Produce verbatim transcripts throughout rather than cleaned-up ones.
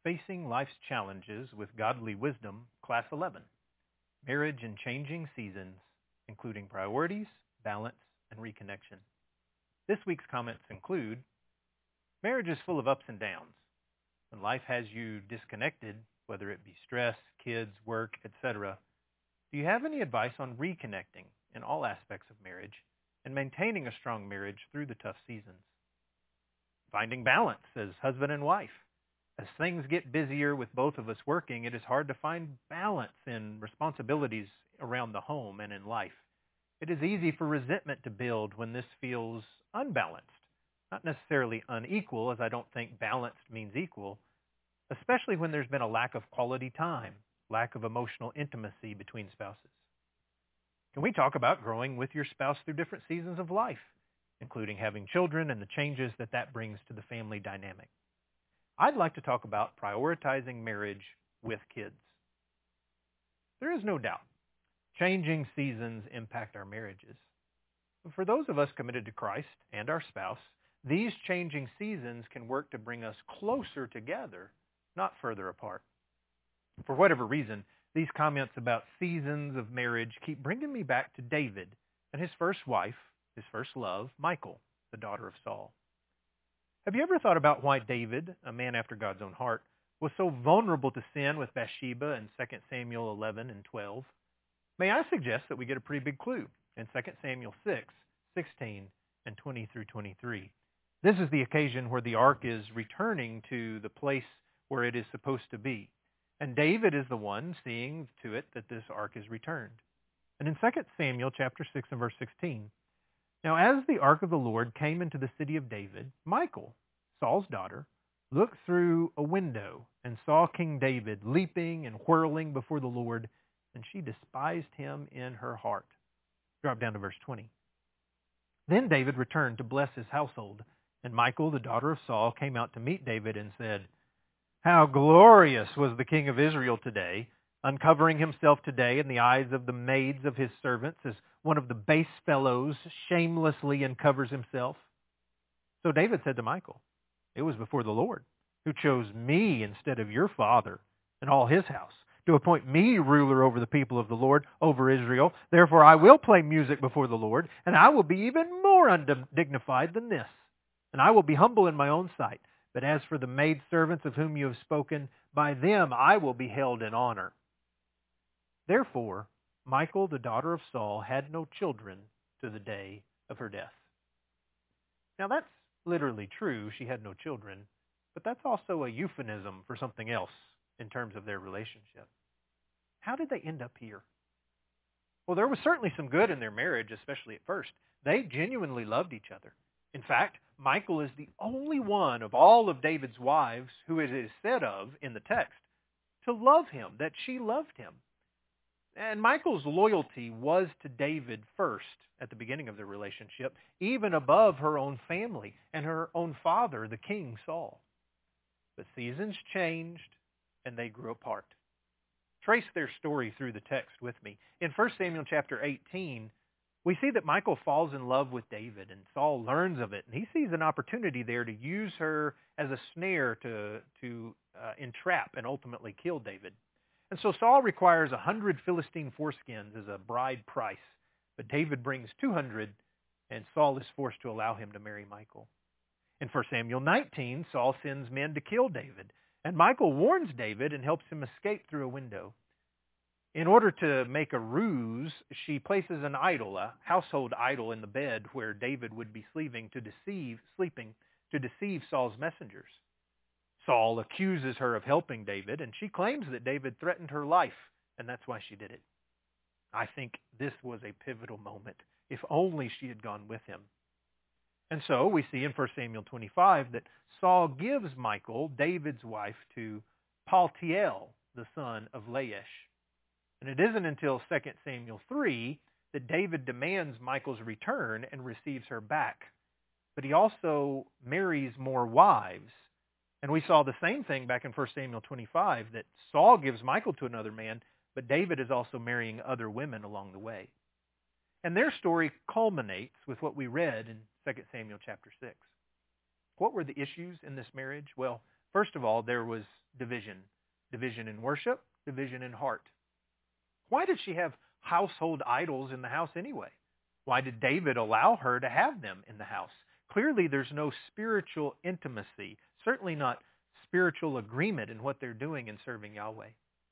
Facing Life's Challenges with Godly Wisdom, Class eleven, Marriage in Changing Seasons, including Priorities, Balance, and Reconnection. This week's comments include, marriage is full of ups and downs. When life has you disconnected, whether it be stress, kids, work, et cetera, do you have any advice on reconnecting in all aspects of marriage and maintaining a strong marriage through the tough seasons? Finding balance as husband and wife. As things get busier with both of us working, it is hard to find balance in responsibilities around the home and in life. It is easy for resentment to build when this feels unbalanced. Not necessarily unequal, as I don't think balanced means equal, especially when there's been a lack of quality time, lack of emotional intimacy between spouses. Can we talk about growing with your spouse through different seasons of life, including having children and the changes that that brings to the family dynamic? I'd like to talk about prioritizing marriage with kids. There is no doubt changing seasons impact our marriages. But for those of us committed to Christ and our spouse, these changing seasons can work to bring us closer together, not further apart. For whatever reason, these comments about seasons of marriage keep bringing me back to David and his first wife, his first love, Michal, the daughter of Saul. Have you ever thought about why David, a man after God's own heart, was so vulnerable to sin with Bathsheba in Second Samuel eleven and twelve? May I suggest that we get a pretty big clue in Second Samuel six, sixteen, and twenty through twenty-three. This is the occasion where the ark is returning to the place where it is supposed to be. And David is the one seeing to it that this ark is returned. And in Second Samuel chapter six and verse sixteen, now as the ark of the Lord came into the city of David, Michal, Saul's daughter, looked through a window and saw King David leaping and whirling before the Lord, and she despised him in her heart. Drop down to verse twenty. Then David returned to bless his household, and Michal, the daughter of Saul, came out to meet David and said, "How glorious was the king of Israel today, uncovering himself today in the eyes of the maids of his servants, as one of the base fellows shamelessly uncovers himself." So David said to Michal, "It was before the Lord, who chose me instead of your father and all his house, to appoint me ruler over the people of the Lord, over Israel. Therefore I will play music before the Lord, and I will be even more undignified than this. And I will be humble in my own sight. But as for the maidservants of whom you have spoken, by them I will be held in honor." Therefore Michal, the daughter of Saul, had no children to the day of her death. Now that's literally true. She had no children. But that's also a euphemism for something else in terms of their relationship. How did they end up here? Well, there was certainly some good in their marriage, especially at first. They genuinely loved each other. In fact, Michal is the only one of all of David's wives who it is said of in the text to love him, that she loved him. And Michal's loyalty was to David first at the beginning of their relationship, even above her own family and her own father, the king Saul. But seasons changed and they grew apart. Trace their story through the text with me. In First Samuel chapter eighteen, we see that Michal falls in love with David, and Saul learns of it, and he sees an opportunity there to use her as a snare to, to uh, entrap and ultimately kill David. And so Saul requires a hundred Philistine foreskins as a bride price, but David brings two hundred, and Saul is forced to allow him to marry Michal. In First Samuel nineteen, Saul sends men to kill David, and Michal warns David and helps him escape through a window. In order to make a ruse, she places an idol, a household idol, in the bed where David would be sleeping to deceive, sleeping to deceive Saul's messengers. Saul accuses her of helping David, and she claims that David threatened her life, and that's why she did it. I think this was a pivotal moment. If only she had gone with him. And so we see in First Samuel twenty-five that Saul gives Michal, David's wife, to Paltiel, the son of Laish. And it isn't until Second Samuel three that David demands Michal's return and receives her back. But he also marries more wives. And we saw the same thing back in First Samuel twenty-five, that Saul gives Michal to another man, but David is also marrying other women along the way. And their story culminates with what we read in Second Samuel chapter six. What were the issues in this marriage? Well, first of all, there was division. Division in worship, division in heart. Why did she have household idols in the house anyway? Why did David allow her to have them in the house? Clearly there's no spiritual intimacy, certainly not spiritual agreement in what they're doing in serving Yahweh.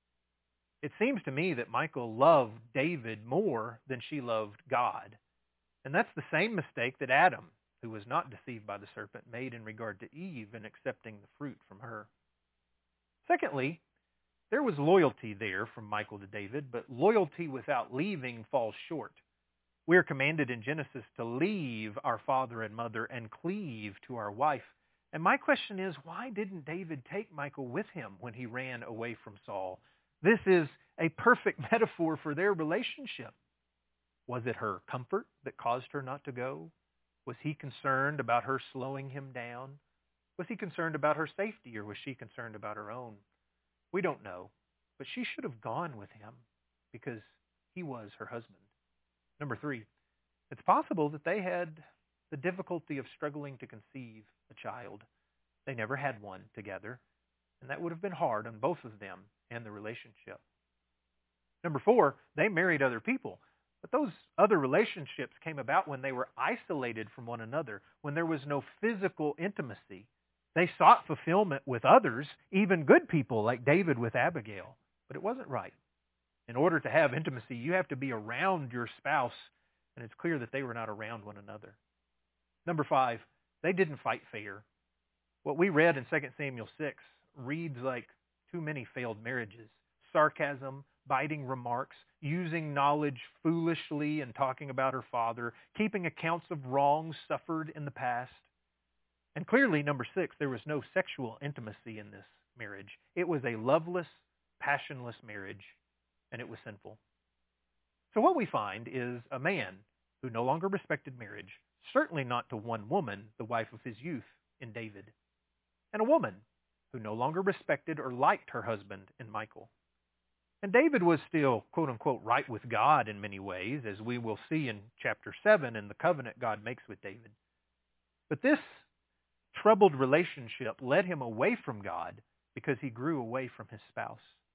It seems to me that Michal loved David more than she loved God. And that's the same mistake that Adam, who was not deceived by the serpent, made in regard to Eve in accepting the fruit from her. Secondly, there was loyalty there from Michal to David, but loyalty without leaving falls short. We are commanded in Genesis to leave our father and mother and cleave to our wife. And my question is, why didn't David take Michal with him when he ran away from Saul? This is a perfect metaphor for their relationship. Was it her comfort that caused her not to go? Was he concerned about her slowing him down? Was he concerned about her safety, or was she concerned about her own? We don't know, but she should have gone with him because he was her husband. Number three, it's possible that they had the difficulty of struggling to conceive a child. They never had one together, and that would have been hard on both of them and the relationship. Number four, they married other people. But those other relationships came about when they were isolated from one another, when there was no physical intimacy. They sought fulfillment with others, even good people like David with Abigail. But it wasn't right. In order to have intimacy, you have to be around your spouse, and it's clear that they were not around one another. Number five, they didn't fight fair. What we read in Second Samuel six reads like too many failed marriages. Sarcasm, biting remarks, using knowledge foolishly and talking about her father, keeping accounts of wrongs suffered in the past. And clearly, number six, there was no sexual intimacy in this marriage. It was a loveless, passionless marriage, and it was sinful. So what we find is a man who no longer respected marriage, certainly not to one woman, the wife of his youth, in David, and a woman who no longer respected or liked her husband in Michal. And David was still, quote-unquote, right with God in many ways, as we will see in chapter seven in the covenant God makes with David. But this troubled relationship led him away from God because he grew away from his spouse.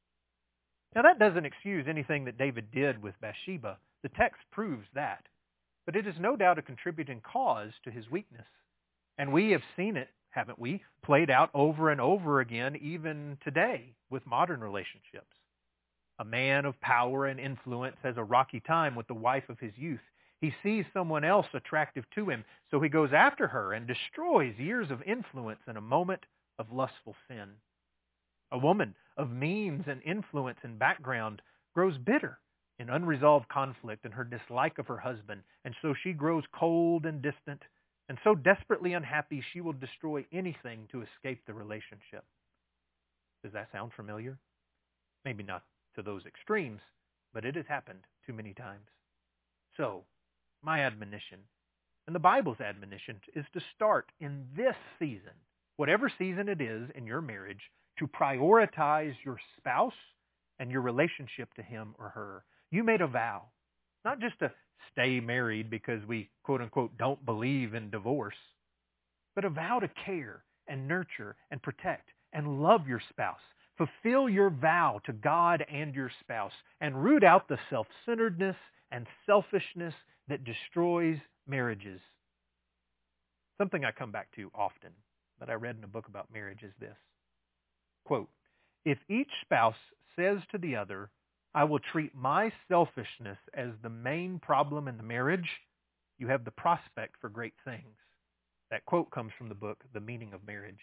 Now that doesn't excuse anything that David did with Bathsheba. The text proves that. But it is no doubt a contributing cause to his weakness. And we have seen it, haven't we, played out over and over again even today with modern relationships. A man of power and influence has a rocky time with the wife of his youth. He sees someone else attractive to him, so he goes after her and destroys years of influence in a moment of lustful sin. A woman of means and influence and background grows bitter in unresolved conflict in her dislike of her husband, and so she grows cold and distant, and so desperately unhappy she will destroy anything to escape the relationship. Does that sound familiar? Maybe not to those extremes, but it has happened too many times. So, my admonition, and the Bible's admonition, is to start in this season, whatever season it is in your marriage, to prioritize your spouse and your relationship to him or her. You made a vow, not just to stay married because we, quote-unquote, don't believe in divorce, but a vow to care and nurture and protect and love your spouse. Fulfill your vow to God and your spouse and root out the self-centeredness and selfishness that destroys marriages. Something I come back to often that I read in a book about marriage is this. Quote, if each spouse says to the other, I will treat my selfishness as the main problem in the marriage, you have the prospect for great things. That quote comes from the book, The Meaning of Marriage.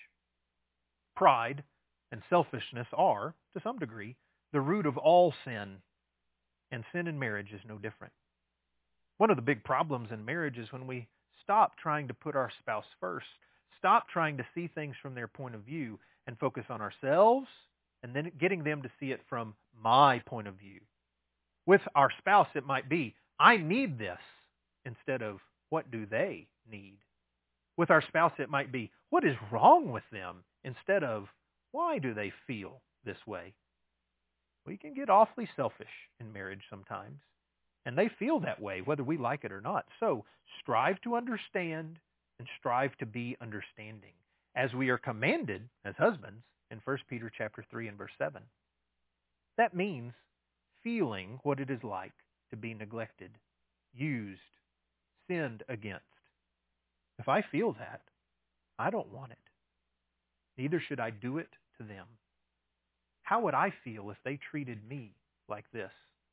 Pride and selfishness are, to some degree, the root of all sin, and sin in marriage is no different. One of the big problems in marriage is when we stop trying to put our spouse first, stop trying to see things from their point of view, and focus on ourselves, and then getting them to see it from my point of view. With our spouse, it might be, I need this, instead of, what do they need? With our spouse, it might be, what is wrong with them, instead of, why do they feel this way? We can get awfully selfish in marriage sometimes, and they feel that way whether we like it or not. So strive to understand and strive to be understanding, as we are commanded as husbands in First Peter chapter three and verse seven. That means feeling what it is like to be neglected, used, sinned against. If I feel that, I don't want it. Neither should I do it to them. How would I feel if they treated me like this?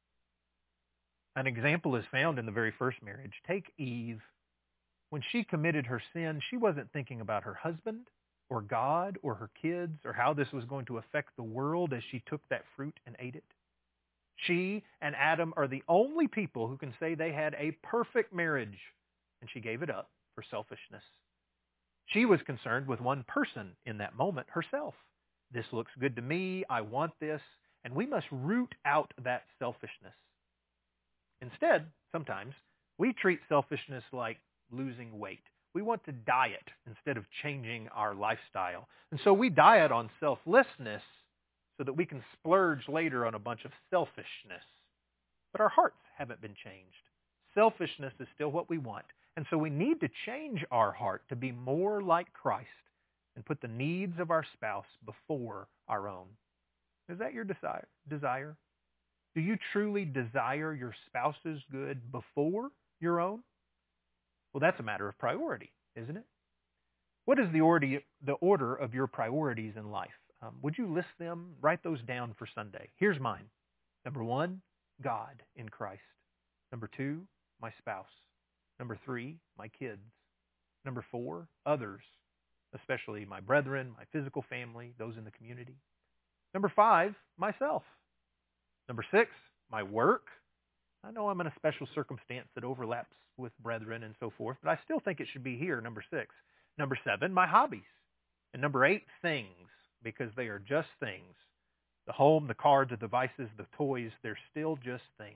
An example is found in the very first marriage. Take Eve. When she committed her sin, she wasn't thinking about her husband or God or her kids or how this was going to affect the world as she took that fruit and ate it. She and Adam are the only people who can say they had a perfect marriage, and she gave it up for selfishness. She was concerned with one person in that moment, herself. This looks good to me, I want this, and we must root out that selfishness. Instead, sometimes, we treat selfishness like losing weight. We want to diet instead of changing our lifestyle. And so we diet on selflessness so that we can splurge later on a bunch of selfishness. But our hearts haven't been changed. Selfishness is still what we want. And so we need to change our heart to be more like Christ and put the needs of our spouse before our own. Is that your desire? desire? Do you truly desire your spouse's good before your own? Well, that's a matter of priority, isn't it? What is the order, the order of your priorities in life? Um, would you list them? Write those down for Sunday. Here's mine. Number one, God in Christ. Number two, my spouse. Number three, my kids. Number four, others, especially my brethren, my physical family, those in the community. Number five, myself. Number six, my work. I know I'm in a special circumstance that overlaps with brethren and so forth, but I still think it should be here, number six. Number seven, my hobbies. And number eight, things, because they are just things. The home, the car, the devices, the toys, they're still just things.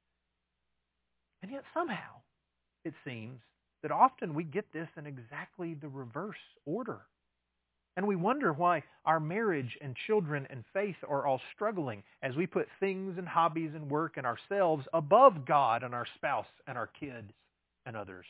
And yet somehow, it seems that often we get this in exactly the reverse order. And we wonder why our marriage and children and faith are all struggling as we put things and hobbies and work and ourselves above God and our spouse and our kids and others.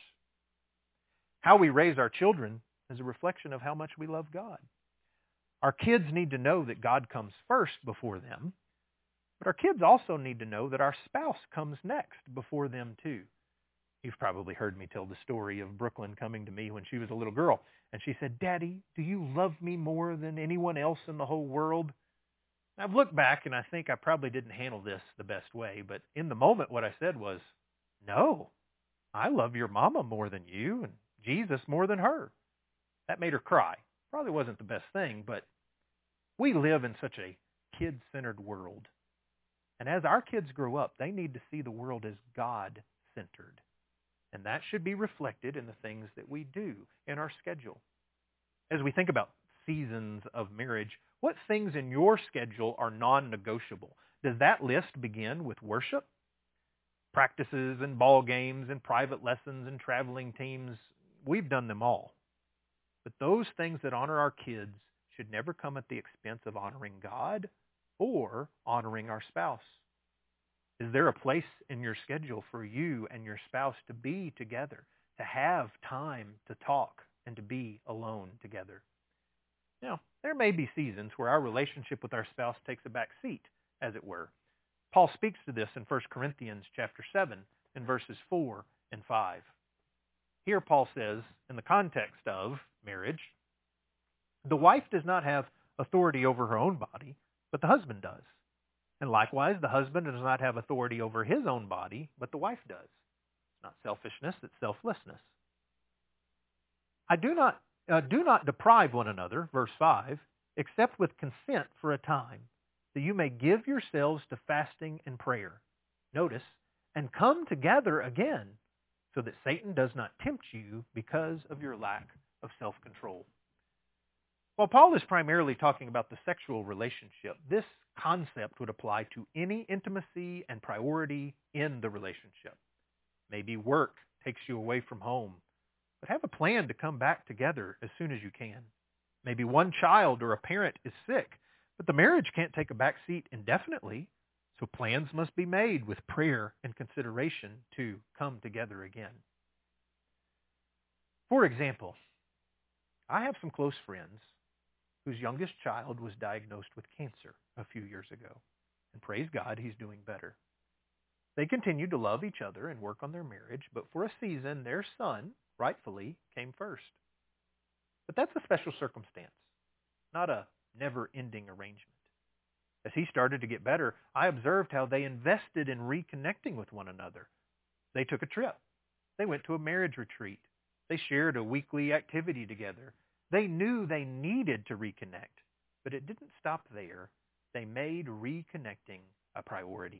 How we raise our children is a reflection of how much we love God. Our kids need to know that God comes first before them, but our kids also need to know that our spouse comes next before them too. You've probably heard me tell the story of Brooklyn coming to me when she was a little girl. And she said, "Daddy, do you love me more than anyone else in the whole world?" And I've looked back and I think I probably didn't handle this the best way. But in the moment, what I said was, "No, I love your mama more than you and Jesus more than her." That made her cry. Probably wasn't the best thing, but we live in such a kid-centered world. And as our kids grow up, they need to see the world as God-centered. And that should be reflected in the things that we do in our schedule. As we think about seasons of marriage, what things in your schedule are non-negotiable? Does that list begin with worship? Practices and ball games and private lessons and traveling teams, we've done them all. But those things that honor our kids should never come at the expense of honoring God or honoring our spouse. Is there a place in your schedule for you and your spouse to be together, to have time to talk and to be alone together? Now, there may be seasons where our relationship with our spouse takes a back seat, as it were. Paul speaks to this in First Corinthians chapter seven in verses four and five. Here Paul says, in the context of marriage, the wife does not have authority over her own body, but the husband does. And likewise, the husband does not have authority over his own body, but the wife does. It's not selfishness, it's selflessness. I do not, uh, do not deprive one another, verse five, except with consent for a time, that you may give yourselves to fasting and prayer. Notice, and come together again, so that Satan does not tempt you because of your lack of self-control. While Paul is primarily talking about the sexual relationship, this concept would apply to any intimacy and priority in the relationship. Maybe work takes you away from home, but have a plan to come back together as soon as you can. Maybe one child or a parent is sick, but the marriage can't take a back seat indefinitely, so plans must be made with prayer and consideration to come together again. For example, I have some close friends whose youngest child was diagnosed with cancer a few years ago. And praise God, he's doing better. They continued to love each other and work on their marriage, but for a season, their son, rightfully, came first. But that's a special circumstance, not a never-ending arrangement. As he started to get better, I observed how they invested in reconnecting with one another. They took a trip. They went to a marriage retreat. They shared a weekly activity together. They knew they needed to reconnect, but it didn't stop there. They made reconnecting a priority.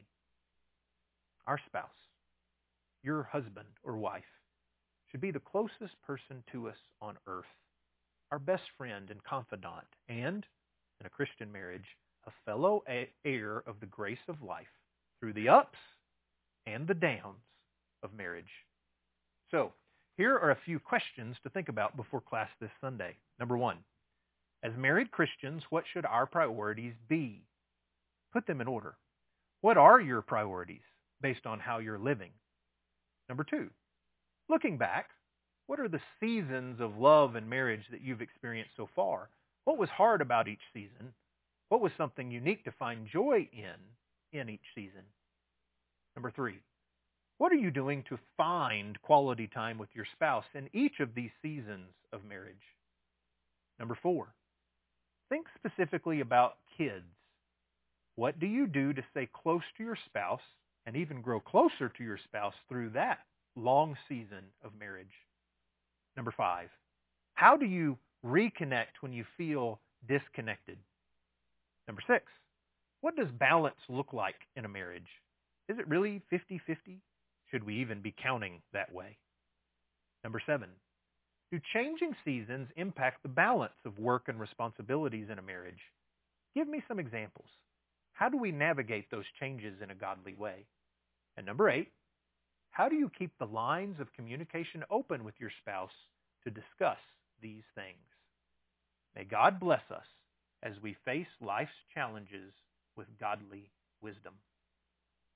Our spouse, your husband or wife, should be the closest person to us on earth, our best friend and confidant, and, in a Christian marriage, a fellow heir of the grace of life through the ups and the downs of marriage. So, here are a few questions to think about before class this Sunday. Number one, as married Christians, what should our priorities be? Put them in order. What are your priorities based on how you're living? Number two, looking back, what are the seasons of love and marriage that you've experienced so far? What was hard about each season? What was something unique to find joy in in each season? Number three, what are you doing to find quality time with your spouse in each of these seasons of marriage? Number four, think specifically about kids. What do you do to stay close to your spouse and even grow closer to your spouse through that long season of marriage? Number five, how do you reconnect when you feel disconnected? Number six, what does balance look like in a marriage? Is it really fifty-fifty? Should we even be counting that way? Number seven, do changing seasons impact the balance of work and responsibilities in a marriage? Give me some examples. How do we navigate those changes in a godly way? And number eight, how do you keep the lines of communication open with your spouse to discuss these things? May God bless us as we face life's challenges with godly wisdom.